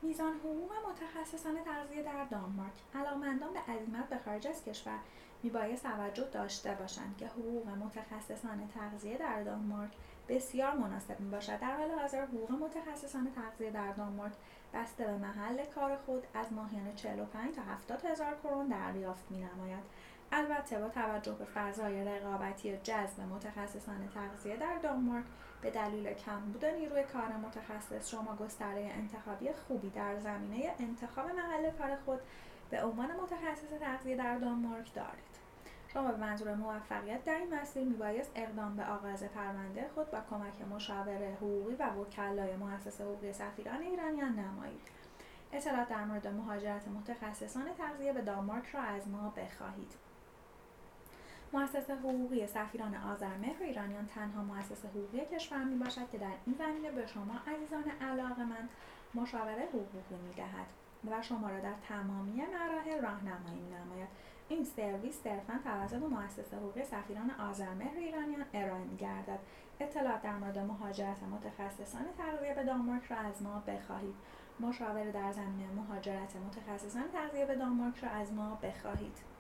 میزان حقوق متخصصان تغذیه در دانمارک. علاقه‌مندان به عزیمت به خارج از کشور میبایست توجه داشته باشند که حقوق متخصصان تغذیه در دانمارک بسیار مناسب میباشد. در حال حاضر حقوق متخصصان تغذیه در دانمارک بسته به محل کار خود از ماهیانه 45 تا 70 هزار کرون دریافت مینماید. البته با توجه به فضای رقابتی جذب متخصصان تغذیه در دانمارک به دلیل کمبود نیروی کار متخصص، شما گستره انتخابی خوبی در زمینه انتخاب محل کار خود به عنوان متخصص تغذیه در دانمارک دارید. شما به منظور موفقیت در این مسیر میبایست اقدام به آغاز پرونده خود با کمک مشاور حقوقی و وکلای مؤسسه حقوقی سفیران ایرانیان نمایید. اطلاعات در مورد مهاجرت متخصصان تغذیه به دانمارک را از ما بخواهید. مؤسسه حقوقی سفیران آذرمهر ایرانیان تنها مؤسسه حقوقی کشور میباشد که در این زمینه به شما عزیزان علاقه‌مند مشاوره حقوقی میدهد و شما را در تمامی مراحل راهنمایی مینماید. این سرویس صرفاً توسط مؤسسه حقوقی سفیران آذرمهر ایرانیان ارائه می‌گردد. اطلاعات در مورد مهاجرت متخصصان تغذیه به دانمارک را از ما بخواهید. مشاوره در زمینه مهاجرت متخصصان تغذیه به دانمارک را از ما بخواهید.